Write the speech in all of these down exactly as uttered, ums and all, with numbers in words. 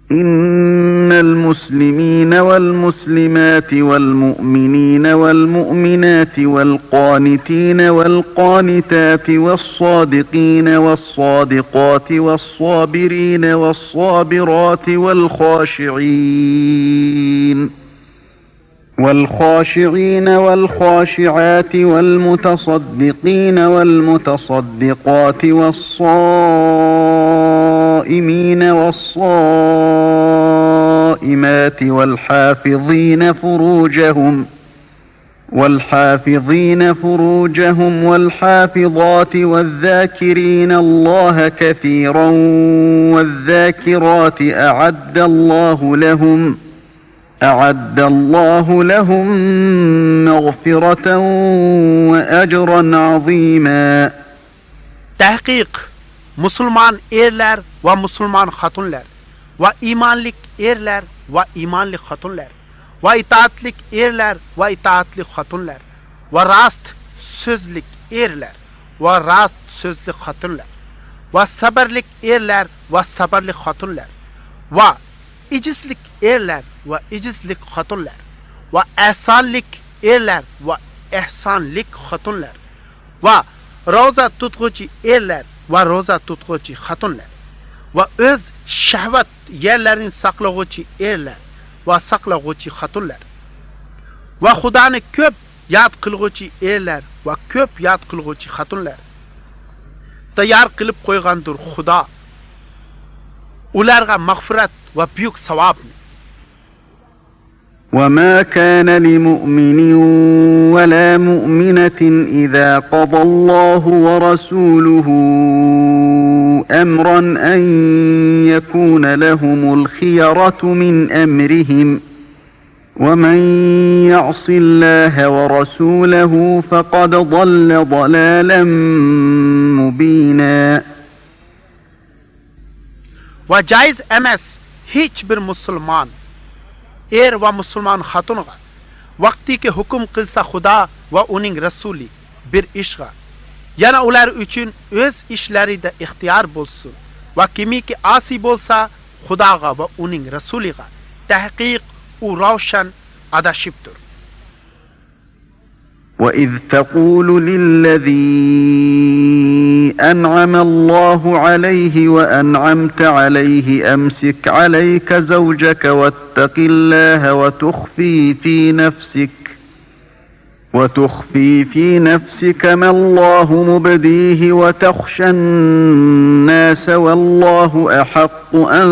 إن المسلمين والمسلمات والمؤمنين والمؤمنات والقانتين والقانتات والصادقين والصادقات والصابرين والصابرات والخاشعين والخاشعين والخاشعات والمتصدقين والمتصدقات والصائمين والصائمات والحافظين فروجهم والحافظين فروجهم والحافظات والذاكرين الله كثيرا والذاكرات أعد الله لهم أعد الله لهم مغفرة وأجرا عظيما. Tahqiq Müslüman erler ve Müslüman hatunlar ve imanlik erler ve imanlik hatunlar ve itaatlik erler ve itaatlik hatunlar ve rast sözlik erler ve rast sözlik hatunlar ve sabırlik erler ve sabırlik hatunlar ve icizlik erler ve icizlik hatunlar ve ehsanlik erler ve ehsanlik hatunlar ve roza tutgucu erler ve roza tutgucu hatunlar ve öz şehvet yerlerini saklagucu erler ve saklagucu hatunlar ve Xudanı köp yad kılgucu erler ve köp yad kılgucu hatunlar tayar kılıp koygandır Xuda ularga mağfiret ve büyük savab. وَمَا كَانَ لِمُؤْمِنٍ وَلَا مُؤْمِنَةٍ إِذَا قَضَى اللَّهُ وَرَسُولُهُ أَمْرًا أَنْ يَكُونَ لَهُمُ الْخِيَرَةُ مِنْ أَمْرِهِمْ وَمَنْ يَعْصِ اللَّهَ وَرَسُولَهُ فَقَدْ ضَلَّ ضَلَالًا مُبِينًا. Ve caiz emez hiçbir Müslüman er ve Müslüman hatunga vakti ki hukum kılsa Xuda ve onun Resulü bir işga yana ular üçün öz işleri de ihtiyar bolsun ve kimi ki asi bolsa Xudaga ve onun Resulüga tahqiq u ravşan adaşiptur. وَإِذْ تَقُولُ لِلَّذِي أَنْعَمَ اللَّهُ عَلَيْهِ وَأَنْعَمْتَ عَلَيْهِ أَمْسِكْ عَلَيْكَ زَوْجَكَ وَاتَّقِ اللَّهَ وَتُخْفِي فِي نَفْسِكَ وَتُخْفِي فِي نَفْسِكَ مَا اللَّهُ مُبْدِيهِ وَتَخْشَى النَّاسَ وَاللَّهُ أَحَقُّ أَنْ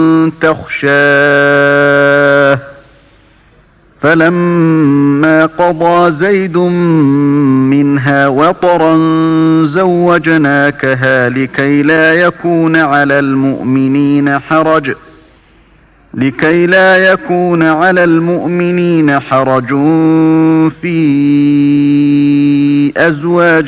تَخْشَاهُ فَلَمَّا قَضَى زَيْدٌ مِنْهَا وَطَرًا زَوَّجْنَاكَهَا لِكَيْ لَا يَكُونَ عَلَى الْمُؤْمِنِينَ حَرَجٌ لِكَيْ لَا يَكُونَ عَلَى الْمُؤْمِنِينَ حَرَجٌ فِي أَزْوَاجِ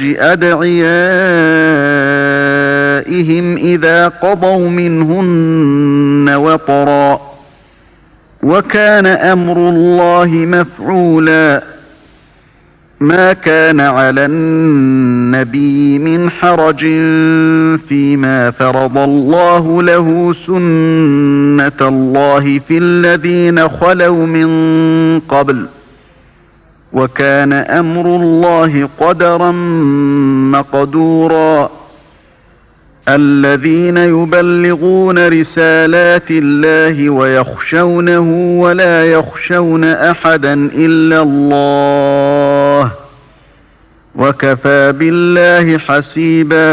أَدْعِيَائِهِمْ إِذَا قَضَوْا مِنْهُنَّ وَطَرًا وَكَانَ أَمْرُ اللَّهِ مَفْعُولًا. مَا كَانَ عَلَى النَّبِيِّ مِنْ حَرَجٍ فِيمَا فَرَضَ اللَّهُ لَهُ سُنَّةَ اللَّهِ فِي الَّذِينَ خَلَوْا مِنْ قَبْلُ وَكَانَ أَمْرُ اللَّهِ قَدَرًا مَقْدُورًا. الَّذِينَ يُبَلِّغُونَ رِسَالَاتِ اللَّهِ وَيَخْشَوْنَهُ وَلَا يَخْشَوْنَ أَحَدًا إِلَّا اللَّهَ وَكَفَى بِاللّٰهِ حَسِيبًا.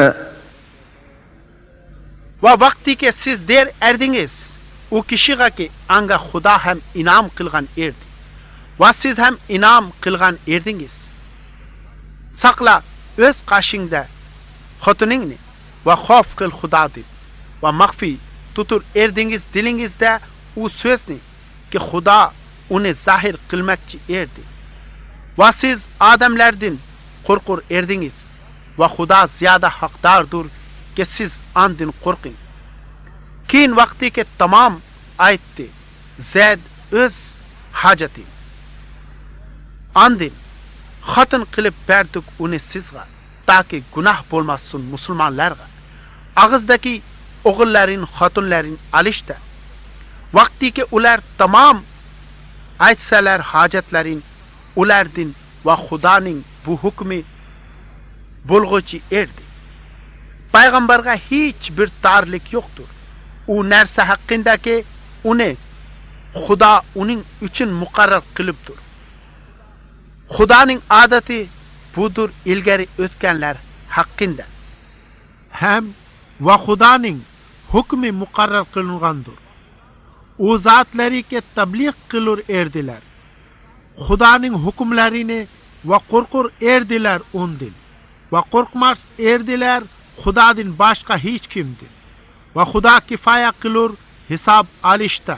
Ve vakti ki siz der erdiniz o kişiga ki anga Xuda hem inam kılgan erdi ve siz hem inam kılgan erdiniz sakla öz kaşında hatuningni ve xof kıl Xuda deb ve makfi tutur erdiniz dilinizde o sözni ki Xuda onu zahir kılmakçı erdi ve siz adamlardan korkur erdiniz ve Xuda ziyada hakdardır ki siz andın korkun. Kin vakti ki tamam aytti Zeyd öz haceti andın hatın kılıp berdik onu sizga taki günah bolmasın Müslümanlarga ağızdaki oğulların hatunların alışta Vakti ki ular tamam aytsalar hajatlarin ulardin va Xudoning bu hukmi bo'lg'uchi erdi. Payg'ambarga hech bir tarlik yo'qdir. U narsa haqidagi uni Xudo uning uchun muqarrar qilibdir. Xudoning odati budur ilgari o'tganlar haqida. Ham va Xudoning hukmi muqarrar qilingandir. U zatlariga tabliğ qilur erdilar. Xudoning hukmlarini va qo'rqur erdilar undan. Va qo'rqmas erdilar Xudodan boshqa hech kimdir. Va Xudo kifoya qilur hisob olishda.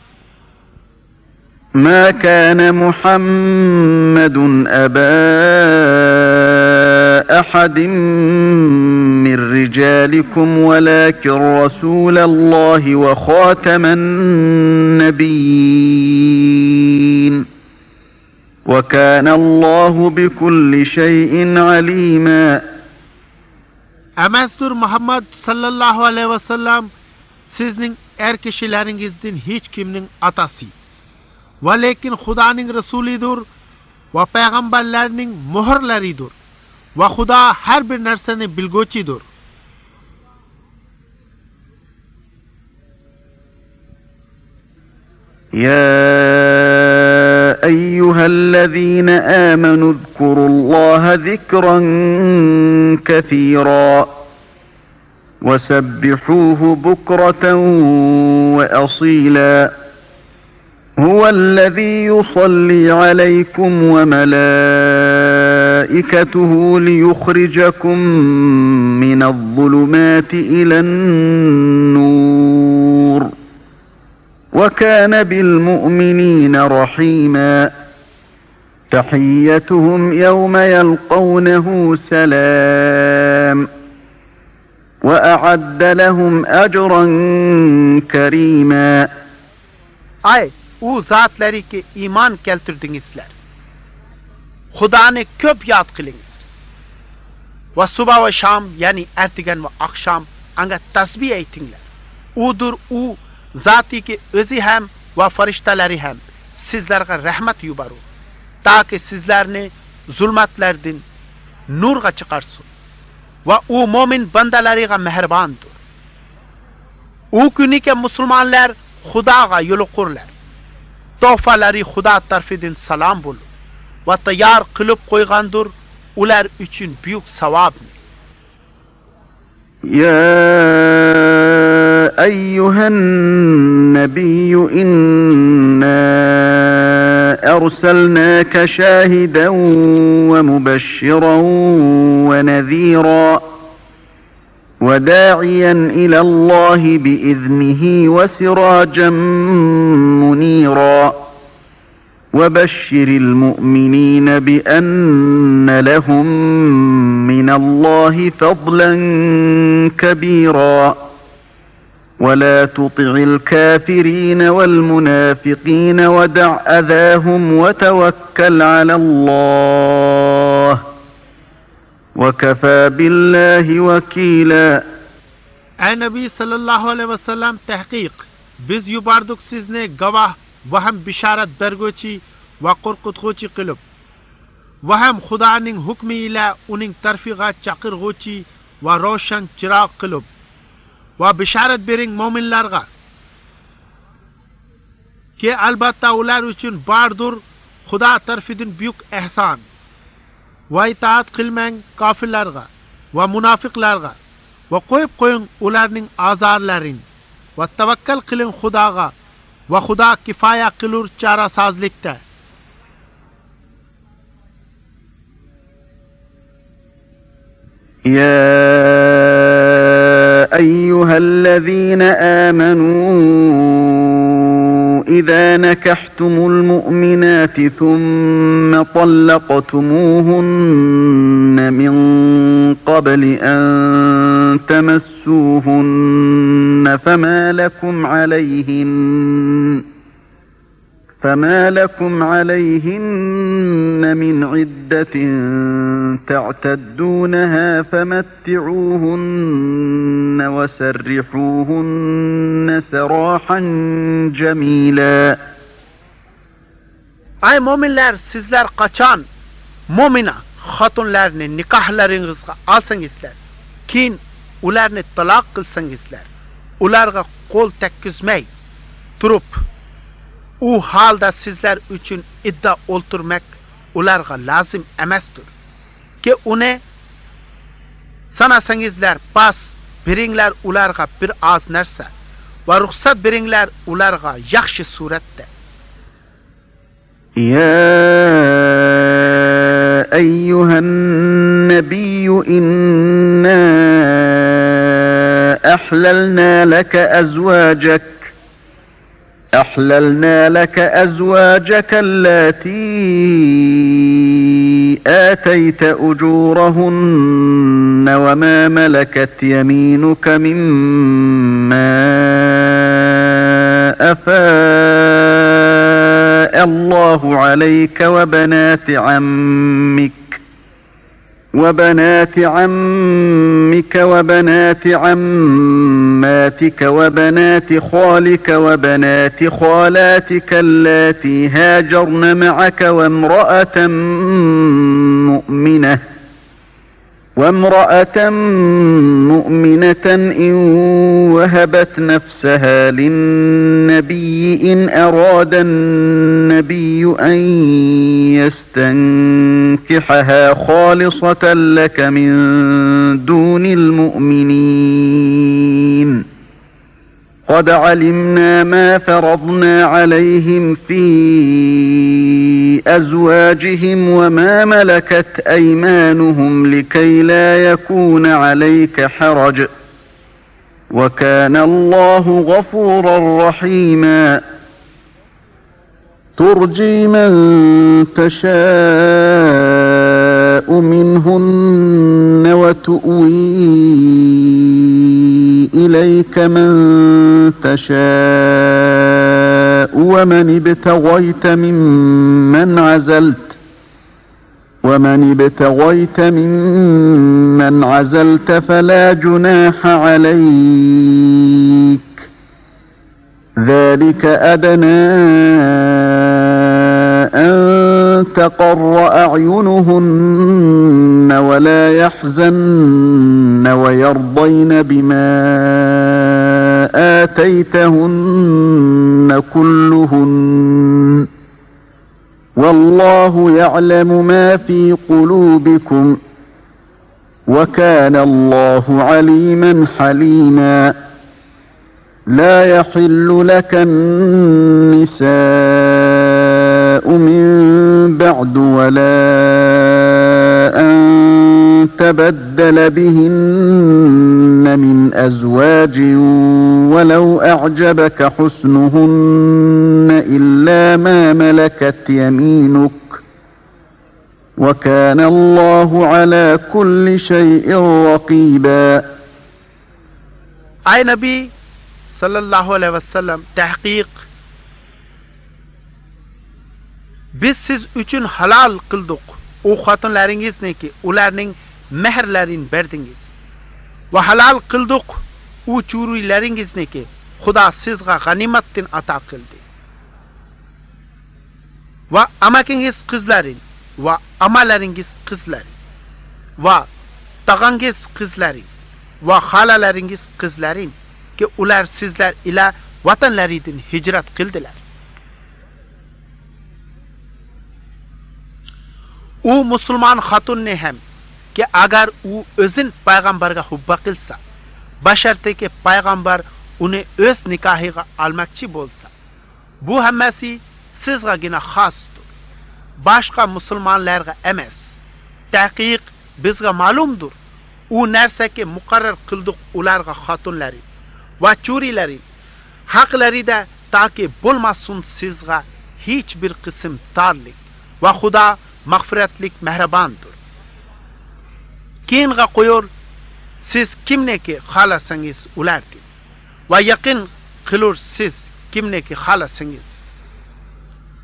ما كان محمد أبا أحد من رجالكم ولكن رسول الله وخاتم النبيين وكان الله بكل شيء عليما. Emasdur Muhammad sallallahu aleyhi ve sellem sizning er kishilaringizdan hech kimning atasi. Va lekin Xudoning rasulidir va payg'ambarlarning muhrlaridir. Va Xudo har bir narsani bilguvchidir. يا أيها الذين آمنوا اذكروا الله ذكرا كثيرا وسبحوه بكرة وأصيلا هو الذي يصلي عليكم وملائكته ليخرجكم من الظلمات إلى النور وكان بالمؤمنين رحيما. تحيتهم يوم يلقونه سلام وأعد لهم أجرا كريما. Ay u zatları ki iman keltirdinizler. Xudoni ko'p yod qilingiz. Va subah va sham yani ertigan va akşam anga tasbih aytinglar. Udur u zati ki o'zi ham va farishtalari ham sizlarga rahmat yuborur. Taki sizlarni zulmatlardan nurga chiqarsin. Va u mo'min bandalariga mehribondir. U kuniga musulmonlar Xudoga yo'liqurlar. To'falari Xudo tarafidan salom bo'lur va tayyor qilib qo'ygandir ular uchun buyuk savobni. يا أيها النبي إنا أرسلناك شاهدا ومبشرا ونذيرا وداعيا إلى الله بإذنه وسراجا منيرا وبشر المؤمنين بأن لهم من الله فضلا كبيرا ولا تطع الكافرين والمنافقين ودع أذاهم وتوكل على الله وكفى بالله وكيلا. Ey Nabi sallallahu aleyhi ve sellem tahqiq biz yubordik sizni gavoh va ham bishorat berguvchi va qo'rqituvchi qilib va ham Xudoning hukmi ila uning tarfiga chaqirguvchi va ro'shan chiroq qilib va bishorat bering mo'minlarga ki albatta ular uchun bordir Xudo tarafidan buyuk ehson. Va itoat qilmang kofirlarga va munofiqlarga va qo'yib qo'ying ularning azorlarini va tavakkal qiling Xudoga va Xudo kifoya qilur chorasozlikda. يا أيها الذين آمنوا إذا نكحتم المؤمنات ثم طلقتموهن من قبل أن تمسوهن فما لكم عليهن فما لكم عليهن من عدة تعتدونها فمتعوهن وسرحوهن سراحا جميلا. Ay mo'minlar, sizlar qachon mo'mina xotinlarni nikohlaringizga olsangizlar, keyin ularni taloq qilsangizlar, ularga qo'l tekkizmay turib, u holda sizlar uchun idda o'ltirmak ularga lozim emasdir. Ki uni sanasangizlar, bas beringlar ularga bir oz narsa va ruxsat beringlar ularga yaxshi suratda. يا أيها النبي إنا أحللنا لك أزواجك أحللنا لك أزواجك اللاتي آتيت أجورهن وما ملكت يمينك مما أفاء الله عليك وبنات عمك وبنات عمك وبنات عماتك وبنات خالك وبنات خالاتك اللاتي هاجرن معك وامرأة مؤمنة وامرأة مؤمنة إن وهبت نفسها للنبي إن أراد النبي أن يستنكحها خالصة لك من دون المؤمنين قد علمنا ما فرضنا عليهم في أزواجهم وما ملكت أيمانهم لكي لا يكون عليك حرج وكان الله غفورا رحيما. ترجي من تشاء منهن وتؤوي إليك من تشاء ومن ابتغيت ممن عزلت ومن ابتغيت ممن عزلت فلا جناح عليك ذلك أدنى أن تقر أعينهن ولا يحزن ويرضين بما آتيتهن كلهن والله يعلم ما في قلوبكم وكان الله عليما حليما. لا يحل لك النساء من بعد ولا أن تبدل بهن من أزواج ولو أعجبك حسنهن إلا ما ملكت يمينك وكان الله على كل شيء رقيبا. أي نبي sallallahu aleyhi ve sellem, tahqiq biz siz uchun halal qildik u xotinlaringizniki ularning mehrlarini berdingiz va halal qildik u churilaringizniki Xudo sizga g'animatdan ato qildi va amakingiz qizlaring va amalaringiz qizlaring va tag'angiz qizlaring va xolalaringiz qizlaring ki ular sizlar ila vatanlaridan hijrat qildilar. U musulmon xotinni ham ki agar u o'zin payg'ambarga hubba qilsa, bashartaki payg'ambar uni o'z nikohiga olmoqchi bo'lsa, bu hammasi sizgagina xosdir, boshqa musulmonlarga emas. Tahqiq bizga ma'lumdir. U narsaki muqarrar qildik ularga xotinlari va churilaring haqlarida toki bo'lmasin sizga hech bir qism torlik va Xudo mag'firatlik mehribondir. Keyinga qo'yur siz kimniki xohlasangiz ularni va yaqin qilur siz kimniki xohlasangiz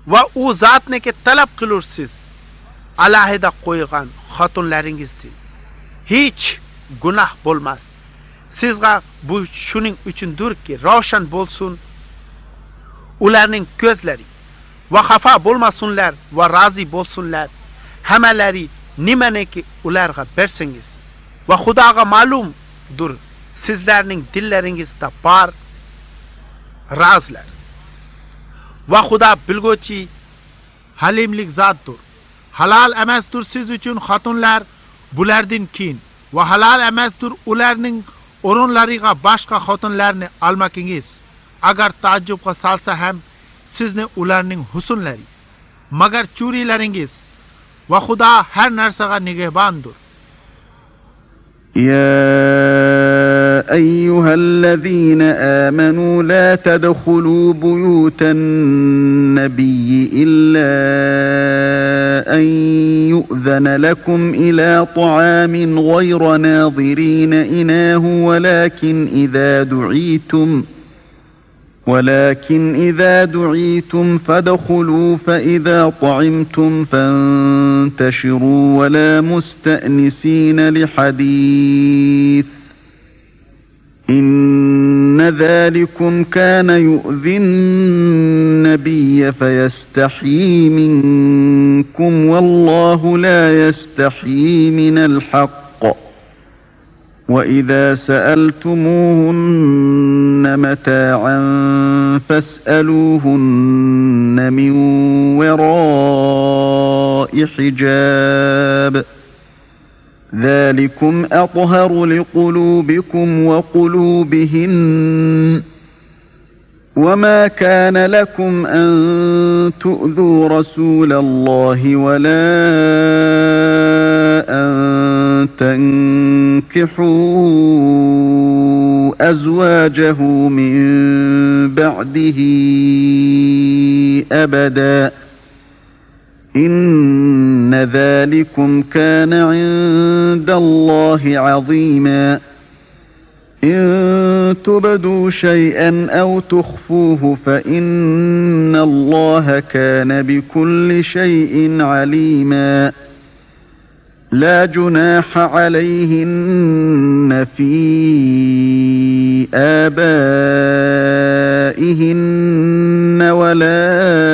va u zotniki talab qilursiz alohida qo'ygan xotinlaringizdir. Hech gunoh bo'lmas. Sizga bu shuning uchundirki, ravshan bo'lsin ularning ko'zlari va xafa bo'lmasinlar va rozi bo'lsinlar. Hammalari nimaniki ularga bersangiz va Xudoga ma'lumdir, sizlarning dillaringizda bor razlar. Va Xudo bilguvchi halimlik zotdir. Halal emasdir siz uchun xotinlar bulardan keyin va halal emasdir ularning o'rinlariga boshqa xotinlarni almakingiz. Agar taajjubga salsa ham sizni ularning husnlari, magar churilaringiz va Xudo har narsaga nigehbondir. يا أيها الذين آمنوا لا تدخلوا بيوت النبي إلا أن يؤذن لكم إلى طعام غير ناظرين إناه ولكن إذا دعيتم ولكن إذا دعيتم فادخلوا فإذا طعمتم فانتشروا ولا مستأنسين لحديث إن ذلكم كان يؤذي النبي فيستحيي منكم والله لا يستحيي من الحق وإذا سألتموهن متاعا فاسألوهن من وراء حجاب ذلكم أطهر لقلوبكم وقلوبهن وما كان لكم أن تؤذوا رسول الله ولا أن تنكحوا أزواجه من بعده أبدا إن ذلكم كان عند الله عظيما إن تبدوا شيئا أو تخفوه فإن الله كان بكل شيء عليما لا جناح عليهن في آبائهن ولا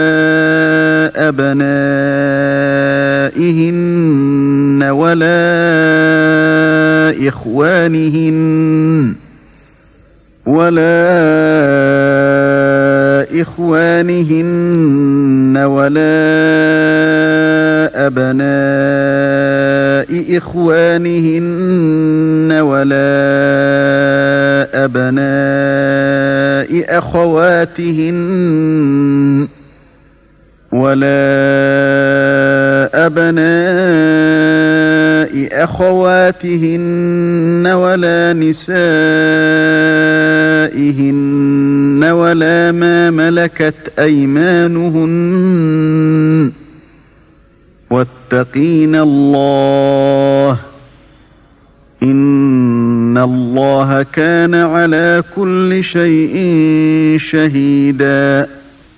أبنائهن ولا إخوانهن ولا إخوانهن ولا أبناء إخوانهن ولا أبناء أخواتهن ولا أبناء أخواتهن ولا نسائهن ولا ما ملكت أيمانهن واتقين الله إن الله كان على كل شيء شهيدا.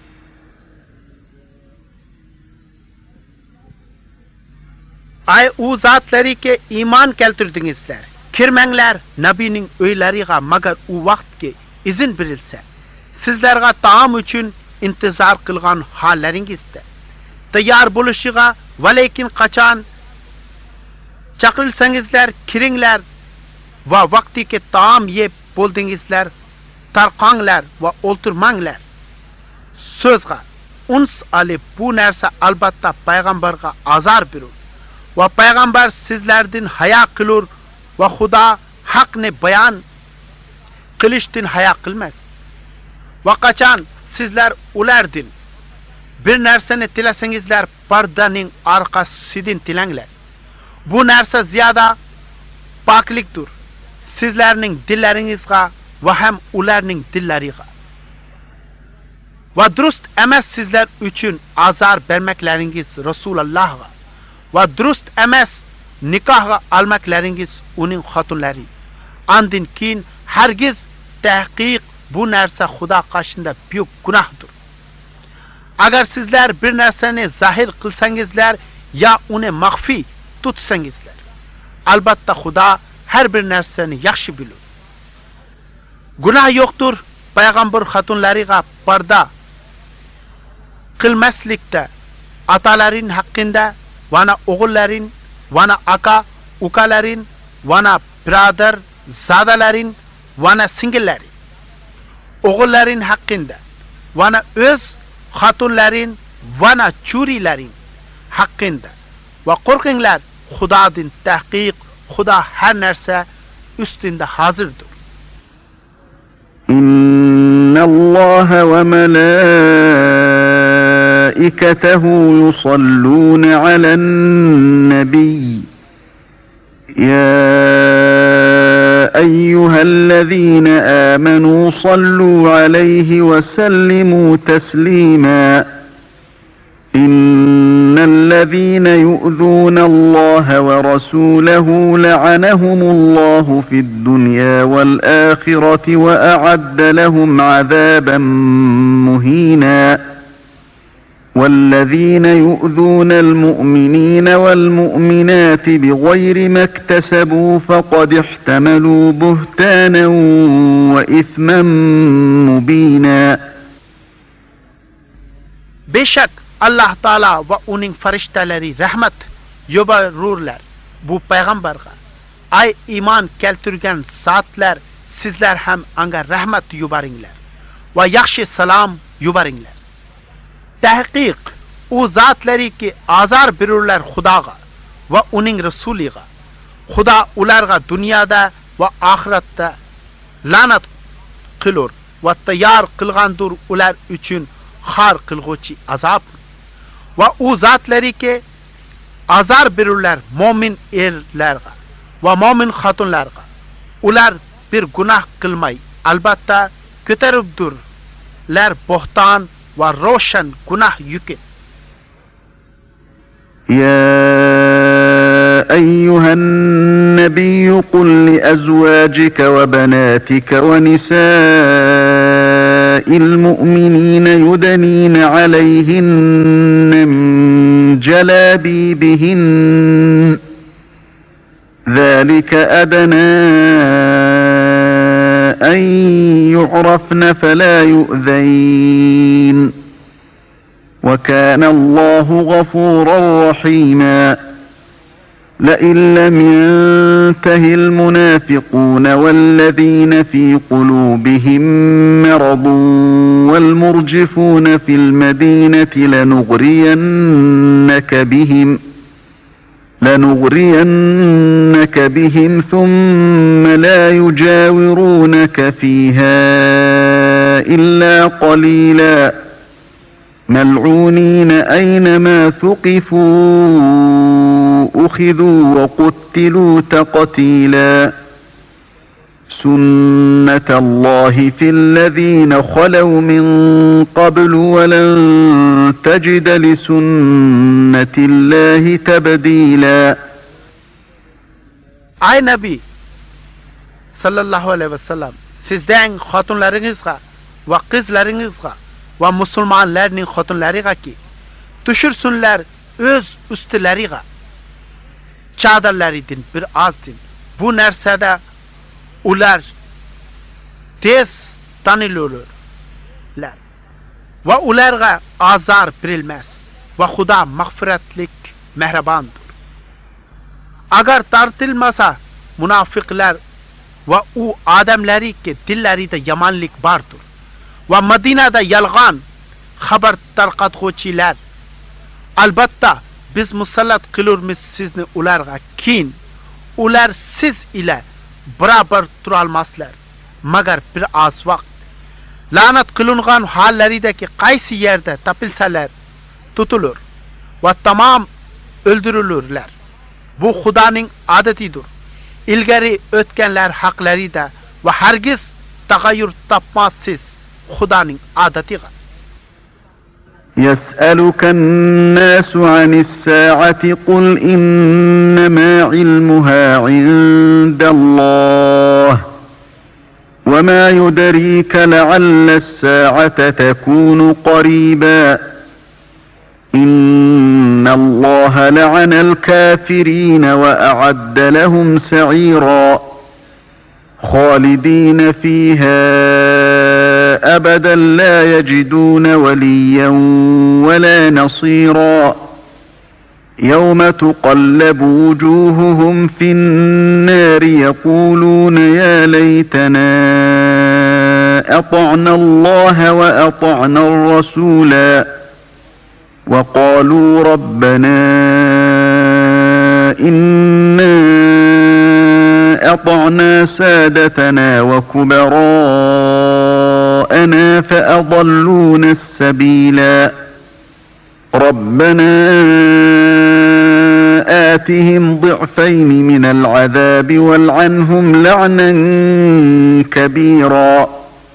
Ay u zatları ki iman keltirdinizler. Kirmengler Nabi'nin öyleriga magar u vakt ki izin verilse. Sizlerga taam üçün intizar kılgan halleringizde. Tayar buluşuga valekin kaçan çakılsangizler kiringler ve vakti ki taam yep boldingizler tarqanglar ve olturmanglar. Sözga uns alip bu nerse albatta peygamberga azar birur. Ve peygamber sizlerden haya kılur ve Xuda hakni bayan kılıştın haya kılmaz. Ve kaçan sizler ulardın bir nerseni tilesengizler pardanın arkasıdın tilengler. Bu nerse ziyada pakliktir. Sizlerinin dillerinizga ve hem ularning dilleriga. Ve durust emas sizler üçün azar vermekleriniz Resulullah'a. Ve durust emas nikahga almaklaringiz uning xotinlari. Andin keyin hargiz tahqiq bu narsa Xudo qarshida büyük günahdır. agar sizlar bir narsani zahir qilsangizlar ya uni maxfiy tutsangizlar, albatta Xudo har bir narsani yaxshi bilur. Gunoh yo'qdir payg'ambar xotinlariga parda qilmaslikda, atalarin haqqında, vana o'g'illarin, vana aka, ukalarin, vana birodar, zadalarin, vana singillari, o'g'illarin haqqında, vana o'z xotinlarin, vana churilarin haqqında. Va qo'rqinglar, Xudodan tahqiq, Xudo har narsa ustida hozirdir. Innalloha va malaikatahu yusalluna alan nabiy. Ya eyyuhellezina amanu sallu alayhi ve sellimu teslima. إن الذين يؤذون الله ورسوله لعنهم الله في الدنيا والآخرة وأعد لهم عذابا مهينا والذين يؤذون المؤمنين والمؤمنات بغير ما اكتسبوا فقد احتملوا بهتانا وإثما مبينا. Beşak Allah Taala ve uning farishtalari rahmat yuborurlar bu payg'ambarga. Ay iymon keltirgan zotlar, sizlar ham anga rahmat yuboringlar va yaxshi salom yuboringlar. Tahqiq u zotlariki azor berurlar Xudoga va uning rasuliga. Xudo ularga dunyoda va oxiratda la'nat qilur va tayyor qilgandir ular uchun xor qilg'uvchi azob. Va u zotlariki azor berurlar mo'min erlarga va mo'min xotinlarga. Ular bir gunoh qilmay albatta ko'taribdirlar bo'xton va ro'shan gunoh yuki. يا أيها النبي قل لأزواجك وبناتك ونساء المؤمنين يدنين عليهن من جلابيبهن ذلك أدنى أن يعرفن فلا يؤذين وكان الله غفورا رحيما. لئن لم ينته المنافقون والذين في قلوبهم مرض والمرجفون في المدينة لنغرينك بهم لنغرينك بهم ثم لا يجاورونك فيها إلا قليلا ملعونين أينما ثقفوا أخذوا وقتلوا تقتيلا. سنة الله في الذين خلوا من قبل ولن تجد لسنة الله تبديلا. Ay Nabi sallallahu aleyhi ve sellem, sizden xotinlaringizga va qizlaringizga va musulmonlarning xotinlariga ki tushirsunlar o'z ustilariga chadarlaridan bir ozdin. Bu narsada ular tez tanilurlar va ularga azor berilmas va Xudo mag'firatlik mehribondir. Agar tartilmasa munofiqlar va u odamlariki dillarida yomonlik bordir va Madinada yolg'on xabar tarqatuvchilar, albatta biz musallat qilurmiz sizni ularga. Keyin ular siz ila barabar turolmaslar magar bir oz vaqt. La'nat qilingan hollaridagi qaysi yerda topilsalar tutilur va tamom o'ldirilurlar. Bu Xudoning odatidir. Ilgari o'tganlar haqlarida va hargiz tag'ayyur topmassiz Xudoning odatiga. يسألك الناس عن الساعة قل إنما علمها عند الله وما يدريك لعل الساعة تكون قريبا إن الله لعن الكافرين وأعد لهم سعيرا خالدين فيها أبدا لا يجدون وليا ولا نصيرا يوم تقلب وجوههم في النار يقولون يا ليتنا أطعنا الله وأطعنا الرسولا وقالوا ربنا إنا أطعنا سادتنا وكبراءنا فأضلونا السبيلا ربنا آتهم ضعفين من العذاب والعنهم لعنا كبيرا.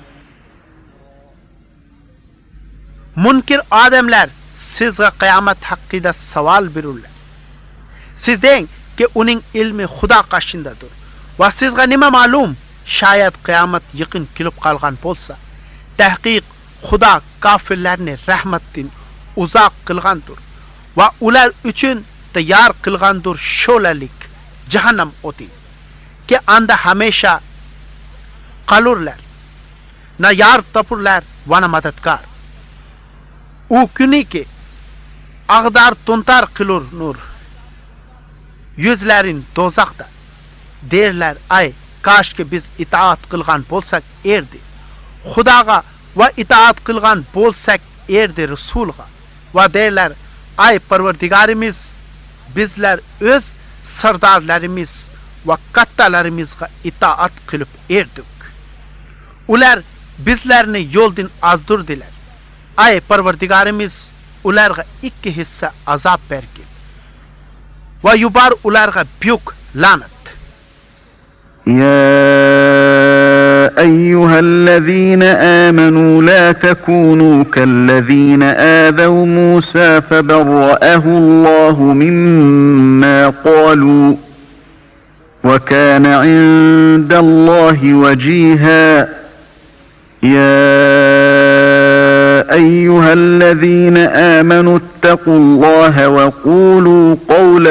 Munkir odamlar sizga qiyomat haqida savol berurlar. Siz deng ki uning ilmi Xudo qashindadir. Va sizga nima ma'lum? Shayad qiyomat yaqin kelib qolgan bo'lsa, tahqiq Xudo kofirlarni rahmatdan uzoq qilgandir va ular uchun tayyor qilgandir sho'lalik jahannam o'ti. Ki anda hamisha qolurlar. Na yar topurlar va na madadkor. U kuniki ag'dar tuntar qilur nur. Yuzlarin do'zaxda. Derlar ay kashki biz itoat qilgan bo'lsak erdi. Xudoga va itoat qilgan bo'lsak erdi Rasulga. Va derlar ay Parvardigorimiz bizlar o'z sardorlarimiz va kattalarimizga itoat qilib erdik. Ular bizlarni yo'ldan azdirdilar. Ay Parvardigorimiz ularga ikki hissa azob bergin. Va yubar ularga buyuk la'nat. يا أيها الذين آمنوا لا تكونوا كالذين آذوا موسى فبرأه الله مما قالوا وكان عند الله وجيها. يا أيها الذين آمنوا اتقوا الله وقولوا قولا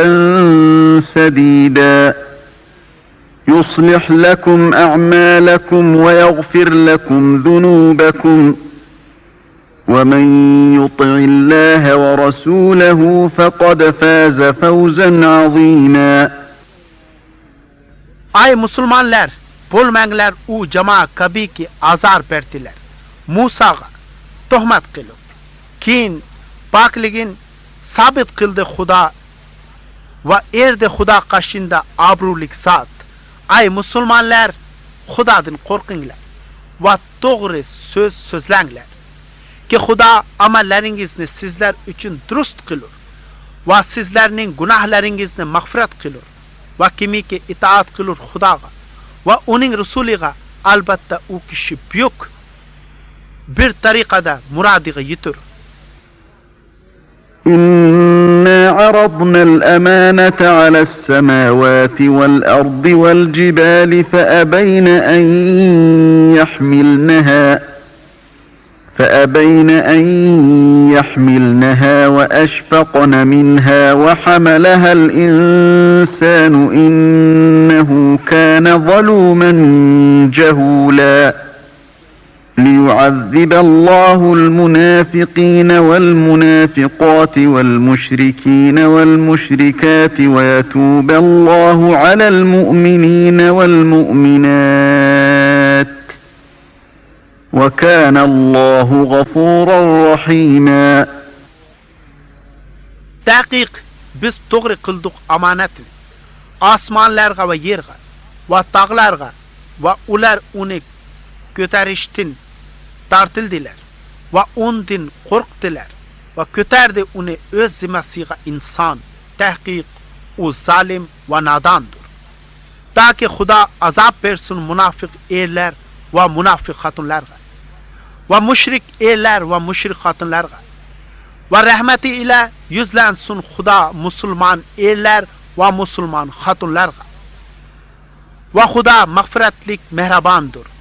سديدا يصلح لكم أعمالكم ويغفر لكم ذنوبكم ومن يطع الله ورسوله فقد فاز فوزا عظيما. Ay musulmonlar, bo'lmanglar u jamoa kabiki azar berdilar. Musaga tuhmat qilib, keyin pokligin sabit qildi Xudo va erdi Xudo qashinda obro'lik zot. Ay musulmonlar, Xudodan qo'rqinglar va to'g'ri so'z so'zlanglar. Ki Xudo amallaringizni sizlar uchun durust qilur va sizlarning gunohlaringizni mag'firat qilur. Va kimiki itoat qilur Xudoga va uning rasuliga, albatta u kishi buyuk bir tariqada murodiga yetur. إنا عرضنا الأمانة على السماوات والأرض والجبال فأبين أن يحملنها فأبين أن يحملنها وأشفقن منها وحملها الإنسان إنه كان ظلوما جهولا. ليعذب الله المنافقين والمنافقات والمشركين والمشركات ويتوب الله على المؤمنين والمؤمنات وكان الله غفورا رحيما. Tahqiq biz to'g'ri qildik amonatni osmonlarga va yerga va tog'larga va ular uni ko'tarishdan tortildilar va undan qo'rqdilar va ko'tardi uni o'z zimmasiga inson. Tahqiq u zalim va nodondir. Taki Xudo azob bersin munofiq erlar va munofiq xotinlarga va mushrik erlar va mushrik xotinlarga va rahmati ila yuzlansin Xudo musulmon erlar va musulmon xotinlarga va Xudo mag'firatlik mehribondir.